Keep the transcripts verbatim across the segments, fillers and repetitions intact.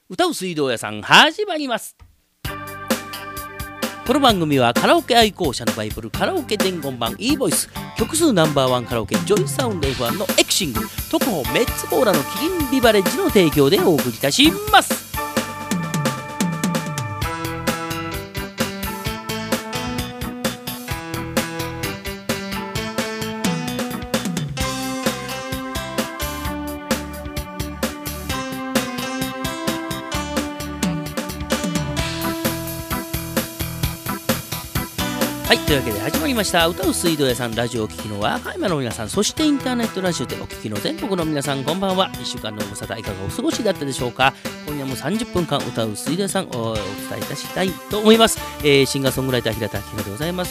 歌う水道屋さん始まります。この番組はカラオケ愛好者のバイブルカラオケ伝言版 e ボイス曲数ナンバーワンカラオケジョイサウンド エフワン のエクシング特報メッツコーラのキリンビバレッジの提供でお送りいたします。はい、というわけで始まりました歌う水道屋さん。ラジオをお聞きの和歌山の皆さん、そしてインターネットラジオでお聞きの全国の皆さん、こんばんは。いっしゅうかんのご無沙汰いかがお過ごしだったでしょうか。今夜もさんじゅっぷんかん歌う水道屋さんをお伝えいたしたいと思います。えー、シンガーソングライター平田明宏でございます。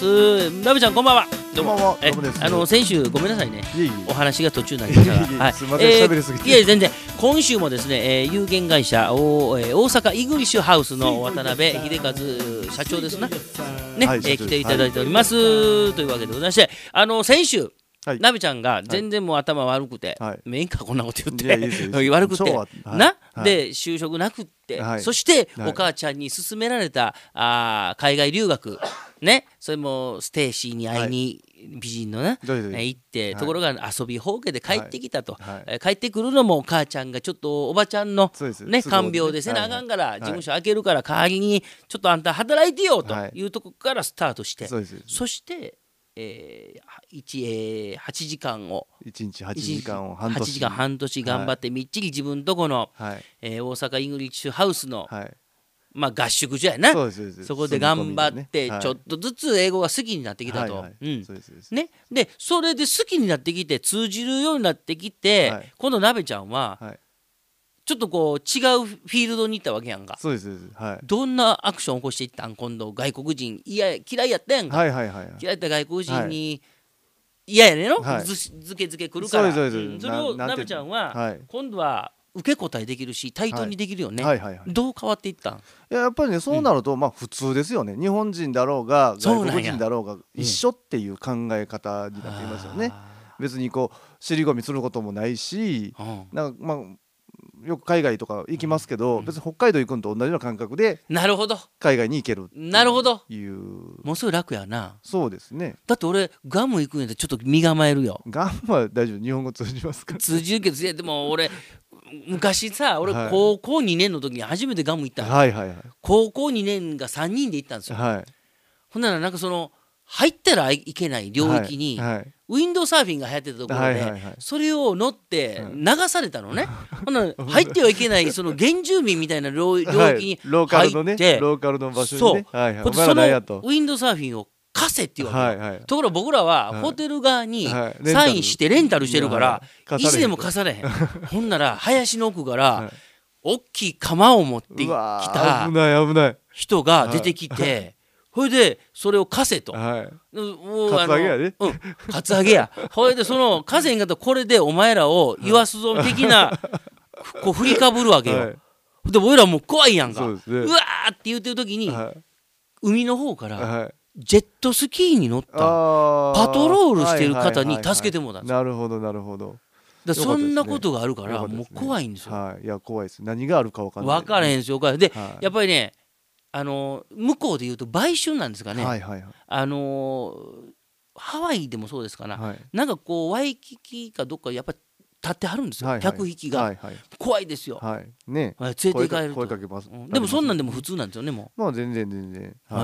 ラブちゃんこんばんは。 どうも。こんばんは。 えどうもです。 あの先週ごめんなさいね。 いえいえお話が途中になりましたが、 いえいえはい、 すいません、喋りすぎて。 いや全然。今週もですね、えー、有限会社お、えー、大阪イグリッシュハウスの渡辺秀和社長ですな、ね、 はい、 えー、来ていただいております、はい、というわけでございまして、あの先週、はい、なべちゃんが全然もう頭悪くて、はい、めんかこんなこと言って、はい、悪くて、はい、な、はい、で就職なくって、はい、そして、はい、お母ちゃんに勧められたあ海外留学ね、それもステーシーに会いに、はい、美人のね行って、はい、ところが遊びほうけで帰ってきたと、はいはい、帰ってくるのも母ちゃんがちょっとおばちゃんの、ね、看病でせなあかんから、はい、事務所開けるから代わりにちょっとあんた働いてよというとこからスタートして、はい、そしてえー、いち、えー、はちじかんをいちにちはちじかんを半年はちじかん半年頑張ってみっちり自分とこの、はい、えー、大阪イングリッシュハウスの、はい、まあ、合宿所やな。 そ, そこで頑張ってちょっとずつ英語が好きになってきたと。でそれで好きになってきて通じるようになってきて、はい、今度なべちゃんは、はい、ちょっとこう違うフィールドに行ったわけやんか。 そうです、はい、どんなアクションを起こしていったん。今度外国人いや嫌いやったやんか、 はいはいはいはい、 嫌いやった外国人に嫌、はい、やねの、はい、ずずけずけくるから。それをなべちゃんは、はい、今度は受け答えできるし対等にできるよね、はいはいはいはい、どう変わっていったん。いや、やっぱりね、そうなると、うん、まあ普通ですよね。日本人だろうが外国人だろうが一緒っていう考え方になっていますよね、うん、別にこう尻込みすることもないし、うん、なんかまあよく海外とか行きますけど、うん、別に北海道行くんと同じような感覚でなるほど海外に行けるっていう。 なるほど、もうすぐ楽やな。 そうですね。 だって俺ガム行くんやったらちょっと身構えるよ。 ガムは大丈夫、日本語通じますか。 通じるけど、でも俺昔さ、俺高校にねんの時に初めてガム行ったの、はいはいはい、高校にねんがさんにんで行ったんですよ、はい、ほんならなんかその入ったらいけない領域に、はいはい、ウィンドウサーフィンが流行ってたところで、はいはいはい、それを乗って流されたのね、はい、ほんなら入ってはいけないその原住民みたいな領域に入って、はい、 ローカルのね、ローカルの場所にね、そう、はいはい、 そのウィンドウサーフィンを貸せって言われた、はいはい、ところが僕らはホテル側にサインしてレンタルしてるから、はい、いつでも貸されへんほんなら林の奥から、はい、大きい鎌を持ってきた人が出てきて、それでそれを貸せと、はい、もうカツアゲやね、 うん、カツアゲやそれでその貸せんかったらこれでお前らを言わすぞ的なこう振りかぶるわけよ、はい、で俺らもう怖いやんか、う,、ね、うわーって言ってる時に、はい、海の方から、はい、ジェットスキーに乗ったパトロールしてる方に助けてもらったんですよ。 なるほどなるほど。 だそんなことがあるから、もう怖いんですよ、 はい、いや怖いです。何があるか分からない、 分からへんですよ。で、はい、やっぱりね、あの向こうでいうと売春なんですかね、はいはいはい、あのハワイでもそうですかな、はい、なんかこうワイキキかどっかやっぱり立ってはるんですよ、はいはい、客引きが、はいはい、怖いですよ、はいね、連れて行かれると声かけます、うん、 でもそんなんでも普通なんですよね。もう、 まあ、全然全然、はい、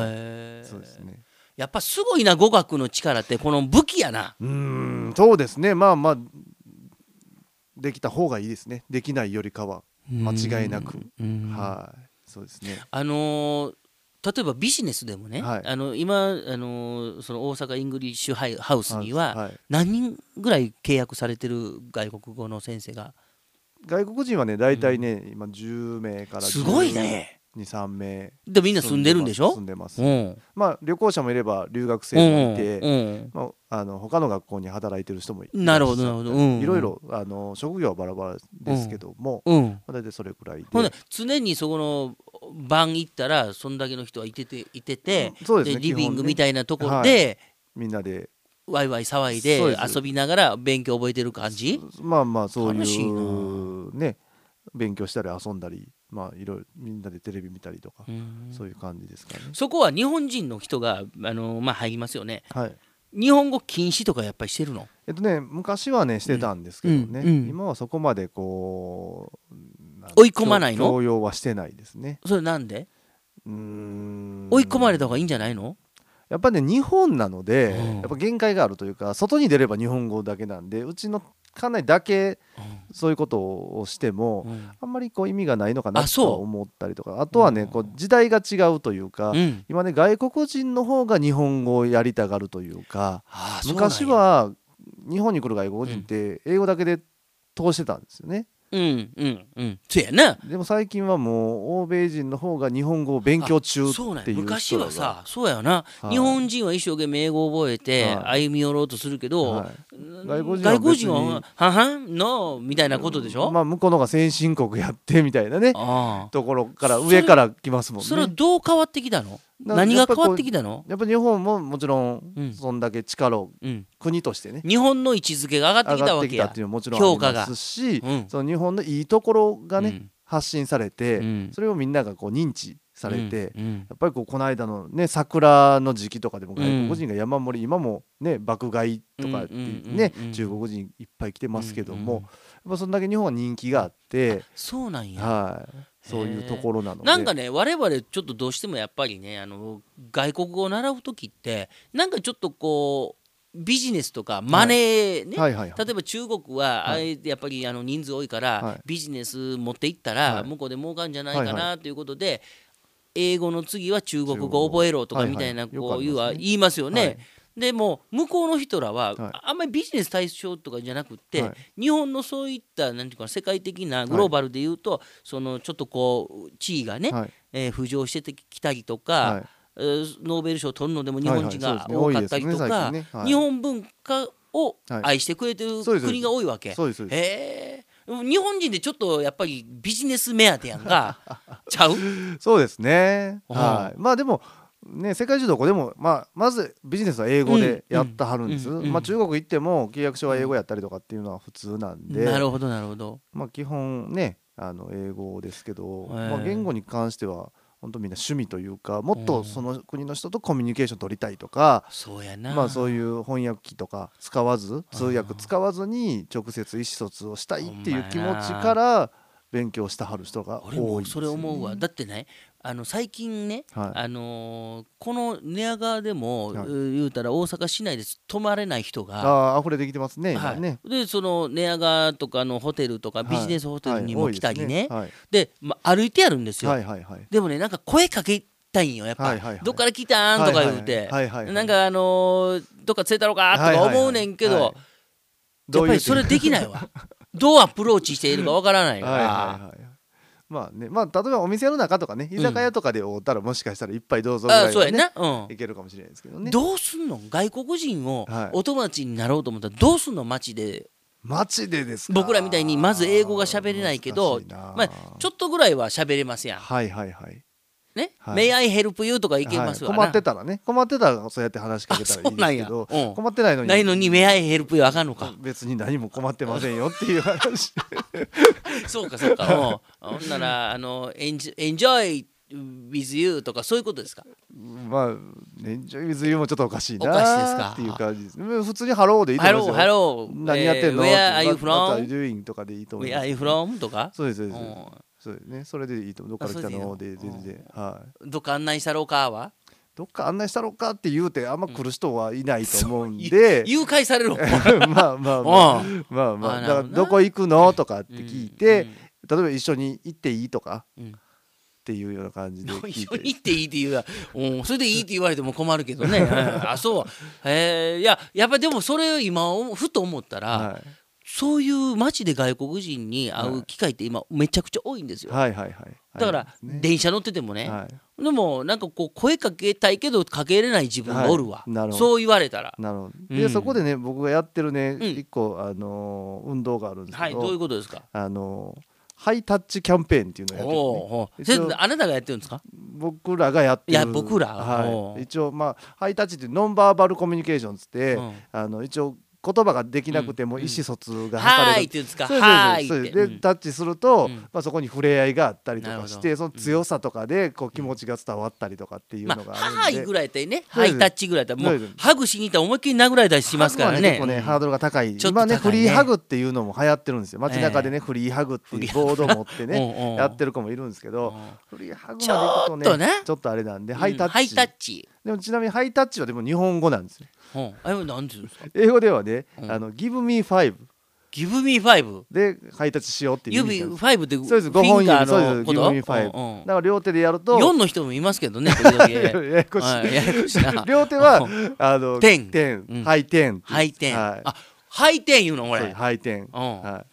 そうですね。 やっぱすごいな、語学の力ってこの武器やな。 うーん、そうですね。まあまあできた方がいいですね。できないよりかは間違いなく、はい、そうですね。 あのー、例えばビジネスでもね、はい、あの今、あのー、その大阪イングリッシュハウスには何人ぐらい契約されてる外国語の先生が。 外国人はね、大体ね、うん、今じゅうめいからすごいね、 に、さんめいでみんな住んでるんでしょ。 住んでます、うん、まあ旅行者もいれば留学生もいて、うんうんまあ、あの他の学校に働いてる人もいる。 なるほどなるほど、うんうん、 いろいろあの職業はバラバラですけども、うんうん、大体それくらいで、 ほんで常にそこの晩行ったらそんだけの人はいてていてて、 うん、そうですね、 でリビングみたいなところで、 はい、みんなでワイワイ騒いで遊びながら勉強覚えてる感じ。 まあまあそういうね、勉強したり遊んだりまあいろいろみんなでテレビ見たりとか、そういう感じですかね。 そこは日本人の人があの、まあ、入りますよね。 はい、 日本語禁止とかやっぱりしてるの？ えっとね昔はねしてたんですけどね、うんうん、今はそこまでこう追い込まないの？ 強要はしてないですね。 それなんで？うーん追い込まれた方がいいんじゃないの？ やっぱね日本なので、うん、やっぱ限界があるというか外に出れば日本語だけなんでうちの家内だけそういうことをしても、うん、あんまりこう意味がないのかなと思ったりとか あ, あとはねこう時代が違うというか、うん、今ね外国人の方が日本語をやりたがるというか、ああ昔は日本に来る外国人って英語だけで通してたんですよね。 うんうんうんそうやな。 でも最近はもう欧米人の方が日本語を勉強中っていう人が。そうね、 昔はさそうやな、はい、日本人は一生懸命英語を覚えて歩み寄ろうとするけど、はい、外国人はははんのみたいなことでしょ、 まあ、向こうのが先進国やってみたいなねところから上から来ますもんね。 それはどう変わってきたの？何が変わってきたの？ やっぱり日本ももちろんそんだけ力を、うん、国としてね日本の位置づけが上がってきたわけや。 上がってきたっていうのももちろんありますし、うん、その日本のいいところがね、うん、発信されて、うん、それをみんながこう認知されて、うんうん、やっぱりこうこの間のね桜の時期とかでも外国人が山盛り、今もね爆買いとかってね中国人いっぱい来てますけども、やっぱそんだけ日本は人気があって、 そうなんや、 はい、そういうところなので、 なんかね我々ちょっとどうしてもやっぱりねあの外国語を習う時ってなんかちょっとこうビジネスとかマネーね、はいはいはいはい、例えば中国はあれやっぱりあの人数多いから、はい、ビジネス持っていったら向こうで儲かるんじゃないかなということで、はいはい、英語の次は中国語を覚えろとかみたいなこういうは言いますよね。はい、でも向こうの人らはあんまりビジネス対象とかじゃなくて、はい、日本のそういったなんていうか世界的なグローバルでいうと、はい、そのちょっとこう地位がね、はい、えー、浮上してきたりとか、はい、ノーベル賞を取るのでも日本人が多かったりとか、日本文化を愛してくれてる国が多いわけ。へえ。日本人でちょっとやっぱりビジネス目当てやんかちゃう？ そうですね、はい、まあでもね、世界中どこでも、まあ、まずビジネスは英語でやってはるんです、うんうんうん、まあ、中国行っても契約書は英語やったりとかっていうのは普通なんで、 なるほどなるほど、 まあ、基本ねあの英語ですけど、まあ、言語に関しては本当みんな趣味というかもっとその国の人とコミュニケーション取りたいとか、 そうやな、 まあ、そういう翻訳機とか使わず通訳使わずに直接意思疎通をしたいっていう気持ちから勉強してはる人が多いです、ね、俺もそれ思うわ。だってねあの最近ね、はい、あのー、この寝屋川でも、はい、言うたら大阪市内で泊まれない人があ溢れてきてますね、今ね、 はい、でその寝屋川とかのホテルとかビジネスホテルにも来たりね、はいはい、で、ま、歩いてやるんですよ、はいはいはい、でもねなんか声かけたいんよやっぱ、はいはいはい、どっから来たんとか言うて、はいはいはい、なんかあのー、どっか連れたろかとか思うねんけど、はいはいはい、やっぱりそれできないわどうアプローチしているかわからないから、はいはいはい、 まあね、まあ例えばお店の中とかね居酒屋とかで会ったらもしかしたら一杯どうぞぐらいはね、うん、いけるかもしれないですけどね。 どうすんの外国人をお友達になろうと思ったらどうすんの街で。 街でですか。 僕らみたいにまず英語が喋れないけどまあ、ちょっとぐらいは喋れますやん。 はいはいはいね、はい、May I help you とかいけますわな、 はい、困ってたらね困ってたらそうやって話しかけたらいいですけど、うん、困ってないのにないのに May I help you あかんのか。 別に何も困ってませんよっていう話そうかそうか、ほんならあの Enjoy with you とかそういうことですか。 まあ Enjoy with you もちょっとおかしいなおかしいですかっていう感じです。普通にハローでいいと思いますよ。 ハロー何やってんの、 えー、Where are you from? What are you doing? とかでいいと思います。 Where are you from? とかそうですそうです、そうですね、それでいいと思う。どっから来たので全然、はい、 どっか案内したろうかはどっか案内したろうかって言うてあんま来る人はいないと思うんで、 うん、誘拐されるまあまあまあまあまあだからどこ行くのとかって聞いて、うんうん、例えば一緒に行っていいとか、うん、っていうような感じで聞いて一緒に行っていいって言うわ、うん、それでいいって言われても困るけどねあそうへえ、いややっぱでもそれを今ふと思ったら、はい、そういう街で外国人に会う機会って今めちゃくちゃ多いんですよ。 はいはいはい、 だから電車乗っててもね、はい、でもなんかこう声かけたいけどかけれない自分がおるわ、はい、そう言われたら。 なるほど。で、うん、そこでね僕がやってるね、うん、一個、あのー、運動があるんですけど、 はい、どういうことですか。 あのー、ハイタッチキャンペーンっていうのをやってる、ね、 おうおうあなたがやってるんですか。 僕らがやってる。 いや僕ら、 はい、一応まあハイタッチってノンバーバルコミュニケーションつって、うん、あの一応言葉ができなくても意思疎通が図れる、 はいって言うんですか、はいってでタッチすると、まあ、そこに触れ合いがあったりとかして、その強さとかでこう気持ちが伝わったりとかっていうのがあるんで、まあ、 はいぐらいやったらね、ハイタッチぐらいやったらもうハグしに行ったら思いっきり殴られたりしますからね。 結構ねハードルが高い。今ねフリーハグっていうのも流行ってるんですよ。街中でねフリーハグっていうボードを持ってねやってる子もいるんですけど、フリーハグまで行くとねちょっとあれなんで、ハイタッチ。でもちなみにハイタッチはでも日本語なんですよ。 なんていうんですか。 英語ではね、あの Give me five Give me five でハイタッチしようっていう意味なんです。 指ごってそうです、ごほん指、そうです、Give me five。だから両手でやるとよんの人もいますけどね、時々ややこしい両手はあの点ハイ点ハイ点、あハイ点言うの俺。 ハイ点、はい、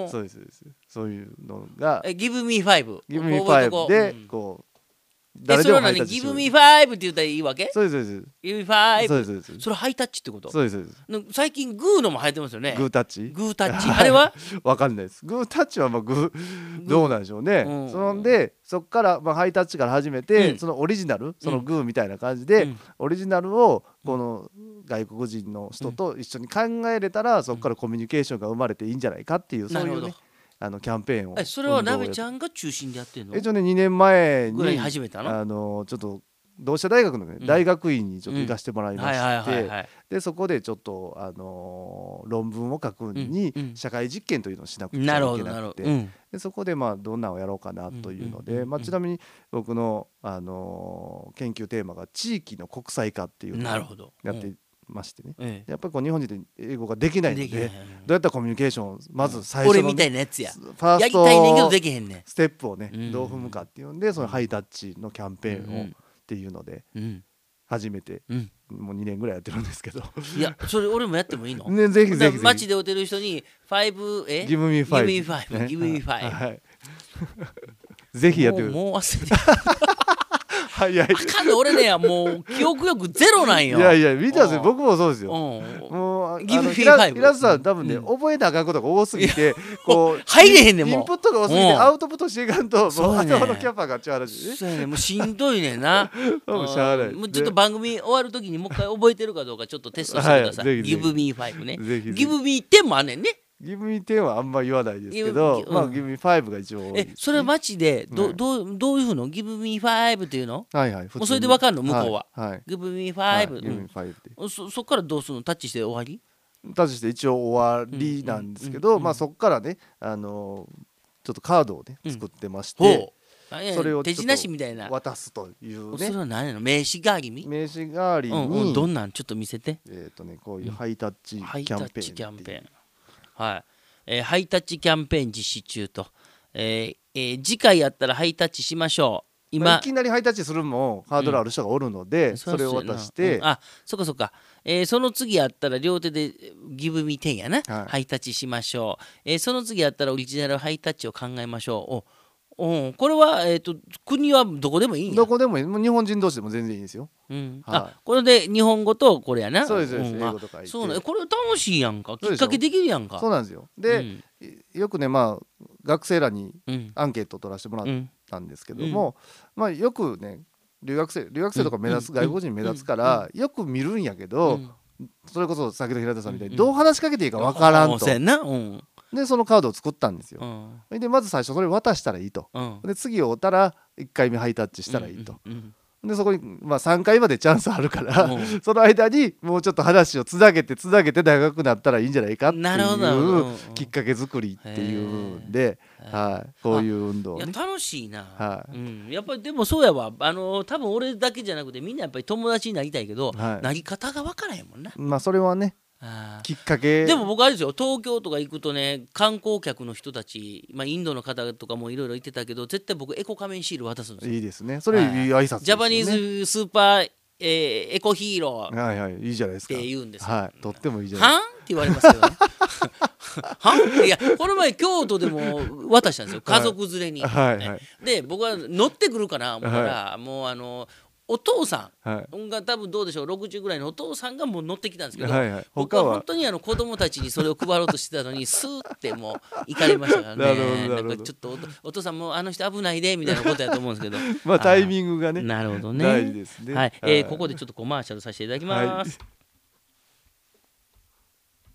そうですそうです。そういうのが Give me five Give me fiveでこう誰でもハイタッチしよう。Give me five って言ったらいいわけ？ そうですそうです。 Give me five。 そうですそうです。 それハイタッチってこと？ そうですそうです。最近グーのも流行ってますよね。 グータッチ？ グータッチ。あれは？ わかんないです。グータッチはまあグーどうなんでしょうね。そのでそっからまあハイタッチから始めて、そのオリジナル、そのグーみたいな感じでオリジナルをこの外国人の人と一緒に考えれたら、そこからコミュニケーションが生まれていいんじゃないかっていうそういうね。あのキャンペーンを。 それはなべちゃんが中心でやってるの？ 一応ねにねんまえに始めたの？ あのちょっと同志社大学のね大学院にちょっと行かせてもらいまして、でそこでちょっとあの論文を書くに社会実験というのをしなくちゃいけなくて、でそこでまあどんなのをやろうかなというので、まあちなみに僕のあの研究テーマが地域の国際化っていうのをやってましてね、ええ、やっぱりこう日本人で英語ができないので、どうやったらコミュニケーションをまず最初の、ね、 俺みたいなやつやファーストステップをね、 うん、 どう踏むかっていうので、そのハイタッチのキャンペーンをっていうので初めて、うん、もうにねんぐらいやってるんですけど、 いやそれ俺もやってもいいの？ ね、ぜひぜひぜひ街で会ってる人にファイブえ Give me five Give me five Give me five、はい、 ぜひやってください。 もう忘れて早い。あかんね、俺ねもう記憶力ゼロなんよ。 いやいや見たんですよ、僕もそうですよ。もう平津さん多分ね覚えなあかんことが多すぎてこう入れへんねん、もうインプットが多すぎてアウトプットしていかんともう頭のキャパが違う話ね。 そうやね、もうしんどいねんな。 もうしゃあない。 もうちょっと番組終わる時にもう一回覚えてるかどうかちょっとテストしてください。Give me five ね。Give me ten もあんねんね。 Give me ten はあんま言わないですけど、まあ Give me five が一応。 え、それは街でどどうどういうふうの Give me five っていうの？ はいはい。 もうそれでわかんの向こうは。 はい。 Give me five。そそっからどうするの？タッチして終わり？ タッチして一応終わりなんですけど、まあそっからねあのちょっとカードをね作ってまして。それを手品師みたいな渡すというね。 それは何やの？名刺代わりに？ 名刺代わりに、 うんうん、どんなんちょっと見せて。 えっとねこういうハイタッチキャンペーン、ハイタッチキャンペーン、 はい、えー、ハイタッチキャンペーン実施中と、えーえー、次回やったらハイタッチしましょう。 今、まあ、いきなりハイタッチするのもハードルある人がおるので、うん、それを渡して、 うん、あそっかそっか、えー、その次やったら両手でギブミテンやな、はい、ハイタッチしましょう、えー、その次やったらオリジナルハイタッチを考えましょう。おうん、これは、えーと、国はどこでもいいんや。 どこでもいい。もう日本人同士でも全然いいですよ。 うん、はい、あこれで日本語とこれやな。 そうですそうです、うん、英語とか言って。 そうね、これ楽しいやんか。きっかけできるやんか。 そうなんですよ。で、うん、よくねまあ学生らにアンケートを取らせてもらったんですけども、うん、まあよくね留学生留学生とか目立つ、うん、外国人目立つから、うん、よく見るんやけど、うん、それこそ先ほど平田さんみたいにどう話しかけていいかわからんと。うんでそのカードを作ったんですよ、うん、でまず最初それ渡したらいいと、うん、で次を追ったらいっかいめハイタッチしたらいいと、うんうんうん、でそこに、まあ、さんかいまでチャンスあるから、うん、その間にもうちょっと話をつなげてつなげて長くなったらいいんじゃないかっていうきっかけ作りっていうんで、はい、こういう運動、ね、 いや楽しいな、はいうん、やっぱりでもそうやわあの多分俺だけじゃなくてみんなやっぱり友達になりたいけど、はい、なり方が分からへんもんな。 まあそれはねあきっかけでも僕あれですよ東京とか行くとね観光客の人たち、まあ、インドの方とかもいろいろ言ってたけど絶対僕エコ仮面シール渡すんですよ。 いいですねそれいい挨拶ですね。 ジャパニーズスーパー、えー、エコヒーローはいはいいいじゃないですかって言うんですよ、 はい、とってもいいじゃないですか。 はんって言われますけどねはんいやこの前京都でも渡したんですよ家族連れに、はいはいはい、で僕は乗ってくるかな思ったら、はい、もうあのお父さんが多分どうでしょうろくじゅうぐらいのお父さんがもう乗ってきたんですけど、はいはい、僕は本当にあの子供たちにそれを配ろうとしてたのにスーってもう行かれましたからねなんかちょっと お, お父さんもあの人危ないでみたいなことやと思うんですけどまあタイミングがねなるほどね大事ですね、 はいえー、ここでちょっとコマーシャルさせていただきます、はい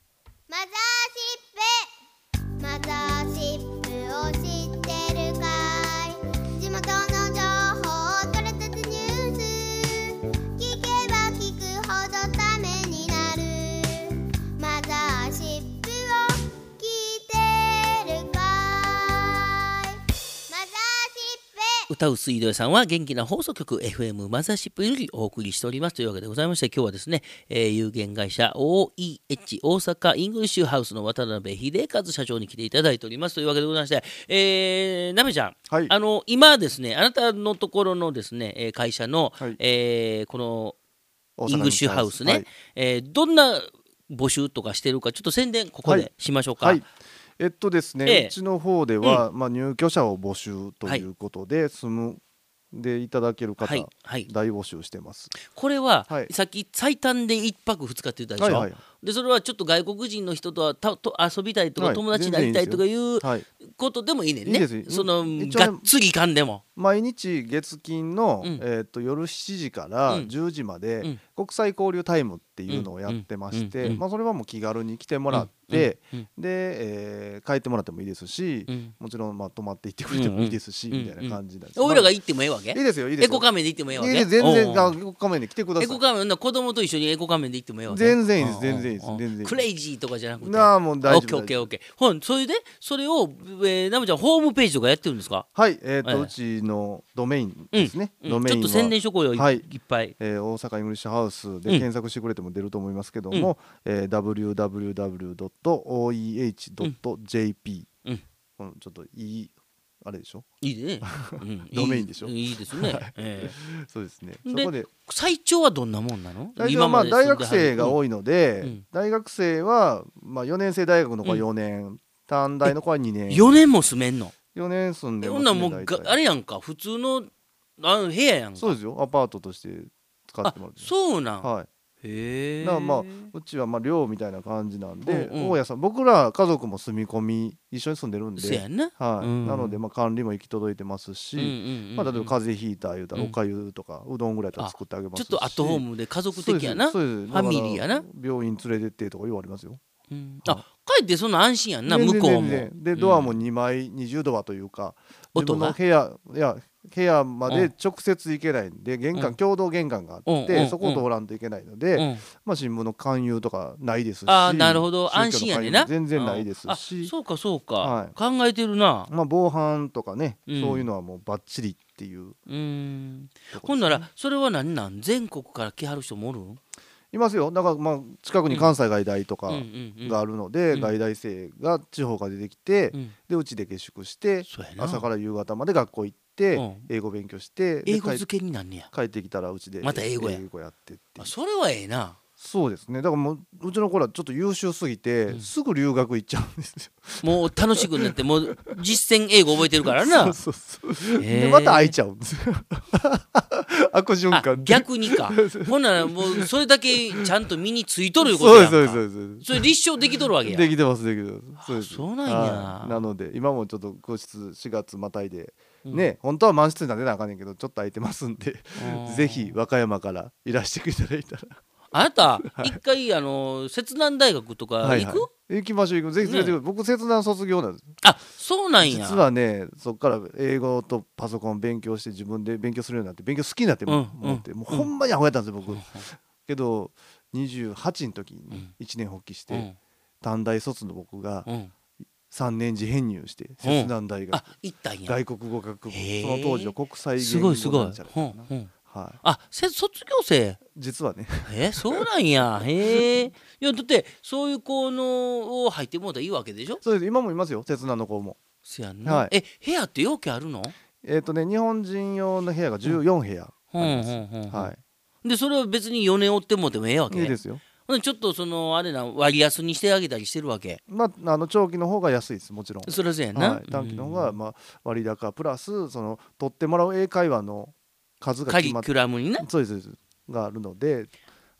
マザーシップマザーシップを知ってるかい地元の情報を取れたつニュース聞けば聞くほどためになるマザーシップを聞いてるかいマザーシップ歌う水道屋さんは元気な放送局 エフエム マザーシップよりお送りしておりますというわけでございまして、今日はですね、えー、有限会社 オーイーエイチ 大阪イングリッシュハウスの渡辺秀和社長に来ていただいておりますというわけでございまして、えー、なべちゃん、はい、あの今ですねあなたのところのですね会社の、はい、えー、このイングリッシュハウスね、はい、えー、どんな募集とかしてるかちょっと宣伝ここでしましょうか。 はいはい、えっとですね、ええ、うちの方では、うん、まあ、入居者を募集ということで、はい、住むでいただける方、はいはい、大募集してます。 これは、はい、さっき最短でいっぱくふつかって言ったでしょ、はいはい、でそれはちょっと外国人の人とはたと遊びたいとか、はい、友達になりたいとかいうことでもいいねんね、はい、そのがっつりかんでも毎日月金の、うん、えー、と夜しちじからじゅうじまで、うん、国際交流タイムっていうのをやってまして、うん、まあ、それはもう気軽に来てもらって、うんうん、で、えー、帰ってもらってもいいですし、うん、もちろんまあ泊まって行ってくれてもいいですし、うんうん、みたいな感じなんです。 俺らが行ってもええわけ？ いいですよ、いいですよ。 エコ仮面で行ってもええわけ？いいです、 全然。エコ仮面で来てください。 エコ仮面の子供と一緒にエコ仮面で行ってもええわけ？ 全然いいです、全然いいです、全然いいです。 クレイジーとかじゃなくて、 なあ、もう大丈夫。 オッケーオッケーオッケー。ほんそれでそれを、えー、なむちゃんホームページとかやってるんですか？ はい、えー、っと、えー、うちのドメインですね、 うんうん、ドメインはちょっと宣伝しとこうよ、はい、いっぱい、 えー、大阪イングリッシュハウスで検索してくれても出ると思いますけども、うん、えー、ダブリューダブリューダブリュードットオーイーエイチドットジェーピー、うん、このちょっといいあれでしょ、 いいね、 うん、ドメインでしょ、 いい、いいですね、はい、えー、そうですね。 でそこで最長はどんなもんなの？ 最長はまあ大学生が多いので、うん、大学生はまあよねん生大学の子はよねん、うん、短大の子はにねん。 よねんも住めんの？ よねん住んでますね。 ほんならもうがあれやんか、普通のあの部屋やんか。 そうですよ、アパートとして使ってもらって。 そうなん、 はい。 へえ。 だからまあうちはまあ寮みたいな感じなんで、うんうん、大家さん、僕ら家族も住み込み一緒に住んでるんで、 そうやな、 はい、 うん、 なのでまあ管理も行き届いてますし、うんうんうんうん、まあ、例えば風邪ひいた言うたらおかゆとか、うん、うどんぐらいだったら作ってあげますし、 ちょっとアットホームで家族的やな、そうです、そうです、ファミリーやな。 病院連れてってとか言われますよ、 うん、あ、帰ってそんな安心やんな、向こうも。 でドアもにまいにじゅうドアというか、自分の部屋いや部屋まで直接行けないんで、玄関、うん、共同玄関があって、うん、そこを通らんといけないので、うん、まあ、新聞の勧誘とかないですし、 あ、なるほど、安心やねんな、 全然ないですし、 そうかそうか、はい、考えてるな、 まあ、防犯とかね、うん、そういうのはもうバッチリっていう、 うーん、ほんならそれは何なん、全国から来はる人もおる？ いますよ。だからまあ近くに関西外大とかがあるので、外大生が地方から出てきて、でうちで下宿して朝から夕方まで学校行って英語勉強して、 英語漬けになんねや。 帰ってきたらうちでまた英語やってって。 あ、それはええな。 そうですね。だからもううちの子らちょっと優秀すぎて、うん、すぐ留学行っちゃうんですよ。 もう楽しくなってもう実践英語覚えてるからな。 そうそうそう。でまた空いちゃうんですよ。悪循環で。 逆にか。ほんならもうそれだけちゃんと身についとるいうことやんか。 そうですそうですそうです。 それ立証できとるわけや。 できてますできてます。 そうです。そうなんや。 なので今もちょっと個室しがつまたいで。ね、うん、本当は満室になってなあかんねんけどちょっと空いてますんでぜひ和歌山からいらしていただいたら。 あなた一回あの摂南大学とか行く？はいはい、 行きましょう行くぜひ連れてくる、ね、僕摂南卒業なんです。 あ、そうなんや。 実はねそっから英語とパソコン勉強して自分で勉強するようになって勉強好きになって思って、うん、もうほんまにアホやったんですよ僕、うん、けどにじゅうはちの時に一年発起して、うん、短大卒の僕が、うん、さんねん次編入して摂南大学、 うん、 外国語学部、その当時の国際言語なんちゃらかな、 うんうん、はい、あ、卒業生実はねえー、そうなんや。へえ。いやだってそういう子のを入ってもらったらいいわけでしょ。 そうです。今もいますよ摂南の子も。 そやんな、はい、え部屋ってよくあるの？ えっ、ー、とね日本人用の部屋がじゅうよん部屋あります、うんうんうんうん、はい、 でそれは別によねん追ってもでもええわけ？ いいですよ。 ちょっとそのあれな割安にしてあげたりしてるわけ？ まあ、あの長期の方が安いですもちろん。 それはそうやな、 はい、短期の方がまあ割高プラスその取ってもらう英会話の数が決まってカリキュラムになそうですがあるので、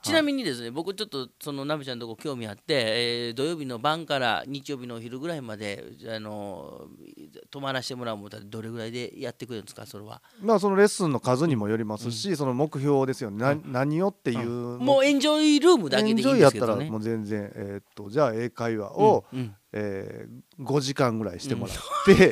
ちなみにですね、僕ちょっとそのなべちゃんのとこ興味あって、えー、土曜日の晩から日曜日のお昼ぐらいまであの泊まらせてもらうもたらどれぐらいでやってくれるんですか、それは。 まあそのレッスンの数にもよりますし、うん、その目標ですよね、な、うん、何をっていう、うん、 もうエンジョイルームだけでいいんですけどね。 エンジョイやったらもう全然、えー、っとじゃあ英会話を、うんうん、えー、ごじかんぐらいしてもらって、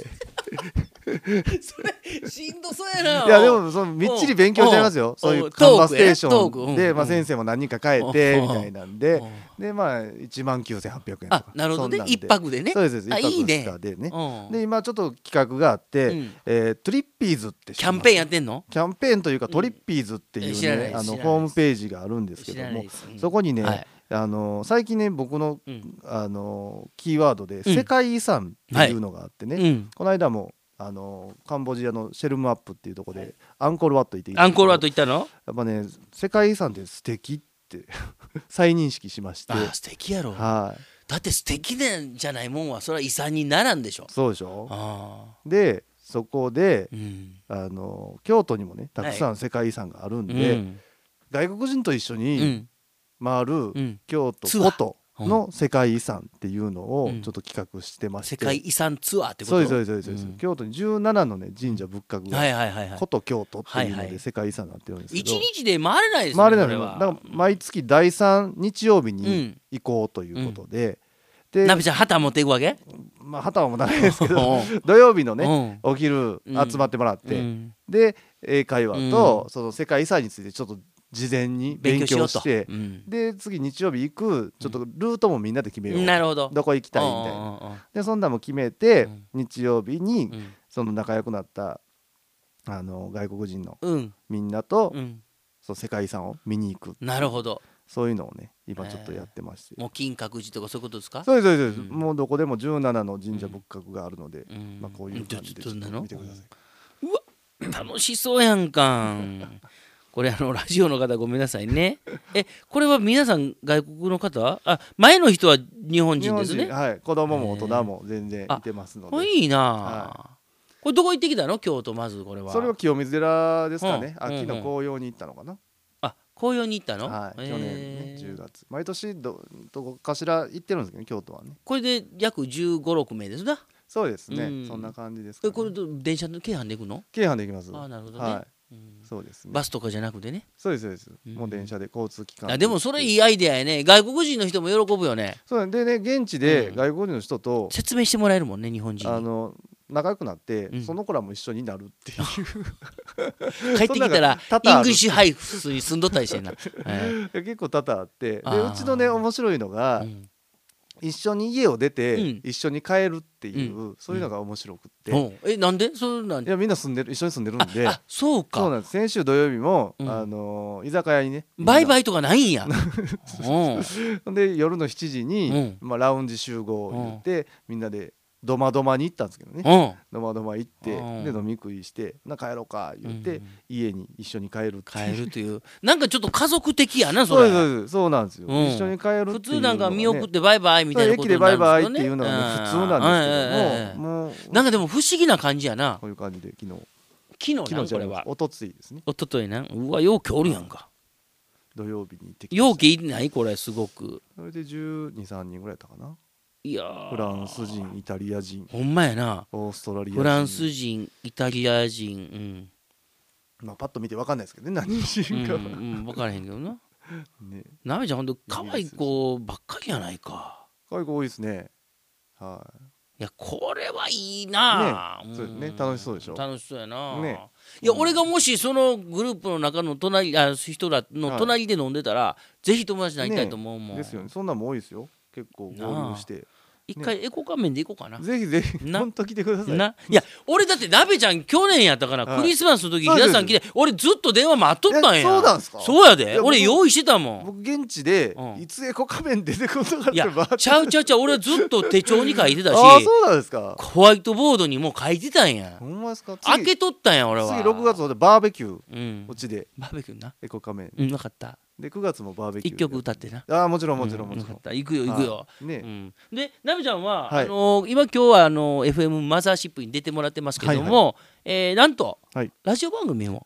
うん、それしんどそうやな。 いやでもそのみっちり勉強しちゃいますよ。そういうカンバステーションで、まあ、先生も何人か変えてみたいなんで、でまあいちまんきゅうせんはっぴゃくえんとか。 あ、なるほどね、一泊でね。 そうです、一泊ふつかでね。で今ちょっと企画があって、えトリッピーズってキャンペーンやってんの？ キャンペーンというかトリッピーズっていうね、あのホームページがあるんですけども、そこにね、あの最近ね僕の、うん、あのキーワードで世界遺産っていうのがあってね、うんはい、この間もあのカンボジアのシェルムアップっていうところでアンコールワット行ってきた。 アンコールワット行ったの？ やっぱね世界遺産って素敵って再認識しまして。 あ、素敵やろ。 はい。 だって素敵じゃないもんはそれは遺産にならんでしょ。 そうでしょ。あでそこで、うん、あの京都にもねたくさん世界遺産があるんで、はいうん、外国人と一緒に、うん回る、うん、京都古都の世界遺産っていうのをちょっと企画してまして、 うん、世界遺産ツアーってこと？ そうですそうですそうです、うん、京都にじゅうななのね神社仏閣が古都京都っていうので世界遺産になってるんですけど、 いちにちで回れないですね。 回れないのだから毎月だいさん日曜日に行こうということで、 うん、でなべちゃん旗持っていくわけ？ まあ旗は持たないですけど土曜日のねお昼集まってもらって、うん、で英会話とその世界遺産についてちょっと事前に勉強して、うん、で次日曜日行くちょっとルートもみんなで決めよう、うん、 なるほど、 どこ行きたいみたいな。でそんなも決めて、うん、日曜日にその仲良くなったあの外国人のみんなと、うん、その世界遺産を見に行く。 なるほど。 そういうのをね今ちょっとやってまして、 えー、もう金閣寺とかそういうことですか？ そうですそうです、うん、もうどこでもじゅうななの神社仏閣があるので、うん、まあこういう感じでちょっと見てください。 うわ楽しそうやんかこれあのラジオの方ごめんなさいね。えこれは皆さん外国の方？あ前の人は日本人ですね。 はい、子供も大人も全然いてますので。 いいな、はい、これどこ行ってきたの？京都。まずこれはそれは清水寺ですかね、うん、秋の紅葉に行ったのかな、うんうん、 あ紅葉に行ったの？ はい、去年ねじゅうがつ毎年 ど, どこかしら行ってるんですけど、ね、京都はね。 これで約じゅうご、ろくめいですな。 そうですね、うん、そんな感じですかね。 これ電車の京阪で行くの？ 京阪で行きます。 あなるほどね、 はいうん、そうですね、 バスとかじゃなくてね。 そうですそうです、うん、もう電車で交通機関。 あでもそれいいアイデアやね。外国人の人も喜ぶよね。 そうでね現地で外国人の人と、 うん、説明してもらえるもんね日本人に。あの仲良くなって、うん、その子らも一緒になるっていう帰ってきたらイングリッシュハイフに住んどったりしてんな、 えー、結構多々あってでうちのね面白いのが、うん一緒に家を出て、うん、一緒に帰るっていう、うん、そういうのが面白くって、うん、 えなんでそうなんで？ いやみんな住んでる一緒に住んでるんで。 ああそうか。 そうなんです。先週土曜日も、うん、あのー、居酒屋にねバイバイとかないんやで夜のしちじに、まあ、ラウンジ集合を言って、みんなでドマドマに行ったんですけどね、うん、ドマドマ行って、うん、で飲み食いしてな帰ろうか言って、うん、家に一緒に帰るって帰るというなんかちょっと家族的やなそれ。 そうですそうなんですよ、うん、一緒に帰るっていうのが、ね、 普通なんか見送ってバイバイみたいなことになるんですよね。駅でバイバイっていうのが、ね、普通なんですけども、もうなんかでも不思議な感じやな。 こういう感じで昨日昨日なこれはおとついですね。 おとといな。うわ陽気おるやんか。 土曜日に行ってきました。 陽気いないこれすごく。 それでじゅうに、さんにんぐらいだったかな。 いやフランス人イタリア人ほんまやな。 オーストラリア人フランス人イタリア人、 うん、まあパッと見て分かんないですけどね何人か、うんうん、分からへんけどなね。なべちゃんほんと可愛い子ばっかりやないか。 可愛い子多いですね。はい。 いやこれはいいな、 ね、そうね楽しそうでしょ。 楽しそうやな、ね、いや、うん、俺がもしそのグループの中の隣あ人らの隣で飲んでたら、はい、ぜひ友達になりたいと思うもん、 ね、ですよね。そんなんも多いですよ結構合流して一回エコ仮面で行こうかな。 ぜひぜひ本当来てくださいな。 いや俺だってなべちゃん去年やったから、はい、クリスマスの時皆さん来て俺ずっと電話待っとったんや。 そうなんすか。 そうやで俺用意してたもん。 僕現地で、うん、いつエコ仮面出てくるのかって。 いやちゃうちゃうちゃう俺ずっと手帳に書いてたしあそうなんですか。 ホワイトボードにも書いてたんや。 ほんまですか。 開けとったんや俺は。 次ろくがつでバーベキュー、うん、うちでバーベキューなエコ仮面うん分かった。 でくがつもバーベキュー一曲歌ってな。 あもちろんもちろんもちろん、 うん、行くよ行くよ、 はいねうん、 でなべちゃんは、 はい、 あのー、今今日はあのー、エフエム マザーシップに出てもらってますけども、はいはいえー、なんと、はい、ラジオ番組も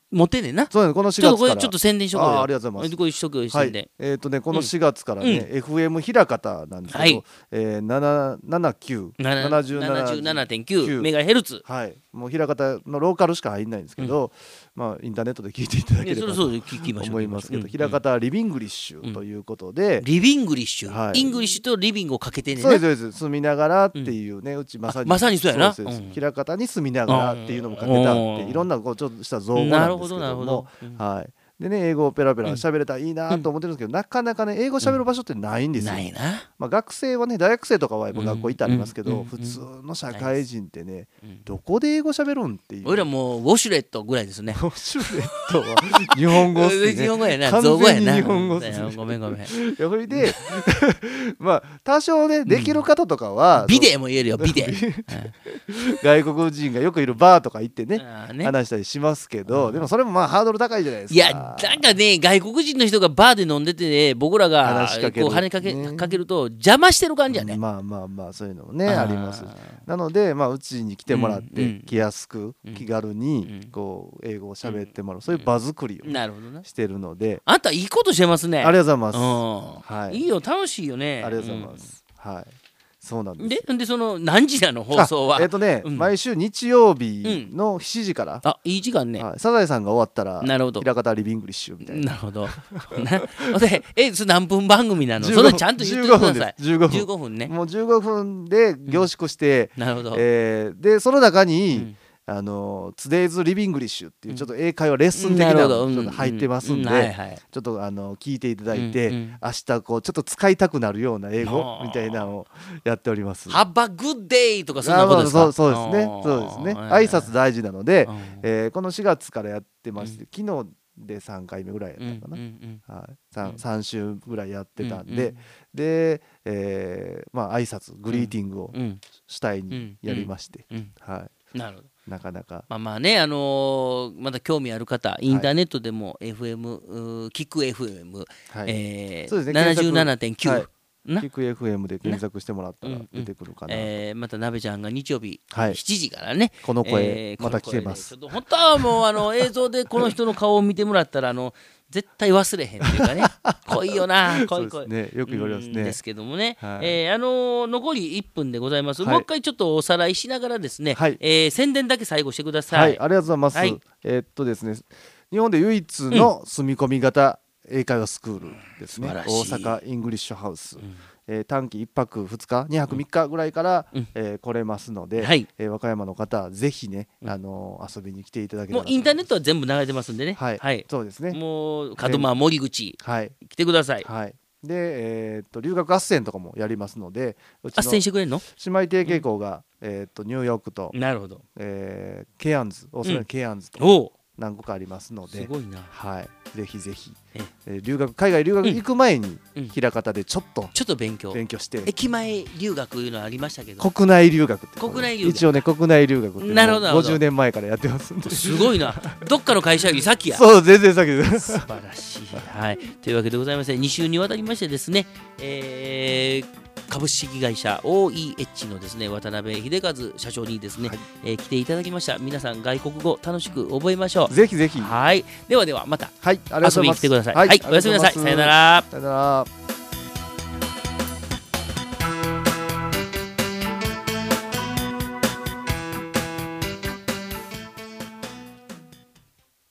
持ってんねんな。 そうね、このしがつから。 ちょっとこれちょっと宣伝しとこうよ。 あありがとうございます。 これしとくよ、宣伝。はい、 えっ、ー、とねこのしがつからね、うん、エフエム 枚方なんですけど、はい、えー、ななななきゅう ななじゅうななてんきゅう メガヘルツ。はい。もう枚方のローカルしか入んないんですけど、うん、まあインターネットで聞いていただければと思いますけど、枚方リビングリッシュということで、 うん、リビングリッシュ、はい、イングリッシュとリビングをかけてね。 そうですそうです。住みながらっていうね、うちまさにまさにそうやな。 枚方に住みながらっていうのもかけたっていろんなこうちょっとした造語なんですけども、はい。でね、英語をペラペラ喋れたらいいなと思ってるんですけど、うん、なかなかね英語喋る場所ってないんですよ。 ないな。 まあ、学生はね大学生とかは学校行ってありますけど、うん、普通の社会人ってね、うん、どこで英語喋るんっていう。 俺らもうウォシュレットぐらいですね。 ウォシュレットは日本語っすね。 日本語やな。 完全に日本語っすね。ごめんごめん。いやそれでまあ多少ねできる方とかは、 うん、ビデも言えるよビデ。 外国人がよくいるバーとか行ってね、ね話したりしますけど、でもそれもまあハードル高いじゃないですか。 いやなんかね外国人の人がバーで飲んでて、ね、僕らが話しかける、 こう跳ねかけ、ね、かけると邪魔してる感じやね。 まあまあまあそういうのもね あ, あります。なのでまあうちに来てもらって、うん、来やすく、うん、気軽にこう英語を喋ってもらう、うん、そういう場作りを、ね、うん、してるので。 あんたいいことしてますね。 ありがとうございます、 うんはい、いいよ楽しいよね。 ありがとうございます、うん、はいそうなんです。 で、でその何時なの放送は。 えっ、ー、とね、うん、毎週日曜日のしちじから。 うん、あ、いい時間ね。 はい、サザエさんが終わったら。 なるほど。 枚方リビングリッシュみたいな。 なるほど。で、え、それ何分番組なの？それちゃんと言ってください。 じゅうごふん。 じゅうごふんね。 もうじゅうごふんで凝縮して。 うん、なるほど。 えー、でその中に。うんあのツデイズリビングリッシュっていうちょっと英会話レッスン的なのがちょっと入ってますんでちょっとあの聞いていただいて、うんうん、明日こうちょっと使いたくなるような英語みたいなのをやっております。 Have a good day とかそんなことですか？ そう、そうですねそうですね挨拶大事なので、えー、このしがつからやってまして、うん、昨日でさんかいめぐらいやったかな、うんうんうんはい、3, さん週ぐらいやってたんで、うんうん、で、えー、まあ挨拶グリーティングを主体にやりまして、うんうんうん、はい、なるほど。なかなかまあまあね、あのー、まだ興味ある方インターネットでも エフエム、はい、聞く エフエム、はいえーそうですね、ななじゅうななてんきゅう、はい、 聞く エフエム で検索してもらったら出てくるかな、うんうんえー、またなべちゃんが日曜日、はい、しちじからねこの声、えー、また来てます。 ちょっと本当はもうあの映像でこの人の顔を見てもらったらあの絶対忘れへんっていうかね濃いよな濃い濃い、 ね、よく言われますね。 ですけどもね、はいえー、あのー、残りいっぷんでございます、はい、もう一回ちょっとおさらいしながらですね、はいえー、宣伝だけ最後してください。 はい、ありがとうございます、はい、えー、っとですね日本で唯一の住み込み型英会話スクールですね、うん、大阪イングリッシュハウス、うんえー、短期いっぱくふつかにはくみっかぐらいから、うんえー、来れますので、はいえー、和歌山の方ぜひね、うんあのー、遊びに来ていただければと思います。 もうインターネットは全部流れてますんでね、 はいはい、そうですね。 もう門真森口、はい、来てください、はい、 で、えー、と留学斡旋とかもやりますのでうちの斡旋してくれんの姉妹提携校が、うんえー、とニューヨークとなるほど、 えー、ケアンズオーストラリアケアンズと、うん何個かありますので、 すごいな、 はい、ぜひぜひ、えー、留学海外留学行く前に、うん、枚方でちょっとちょっと勉強勉強して駅前留学いうのありましたけど国内留学って国内留学一応ね国内留学ってなるほどごじゅうねんまえからやってますんで。 すごいなどっかの会社より先やそう全然先です素晴らしい、はい、というわけでございましてに週にわたりましてですね、えー株式会社 オーイーエイチ のですね渡辺秀和社長にですね、はいえー、来ていただきました。皆さん外国語楽しく覚えましょう。 ぜひぜひ。 はい。ではではまた、 はい、ありがとうございます。 遊びに来てください。はい、はい、おやすみなさい。さよなら。 さよなら。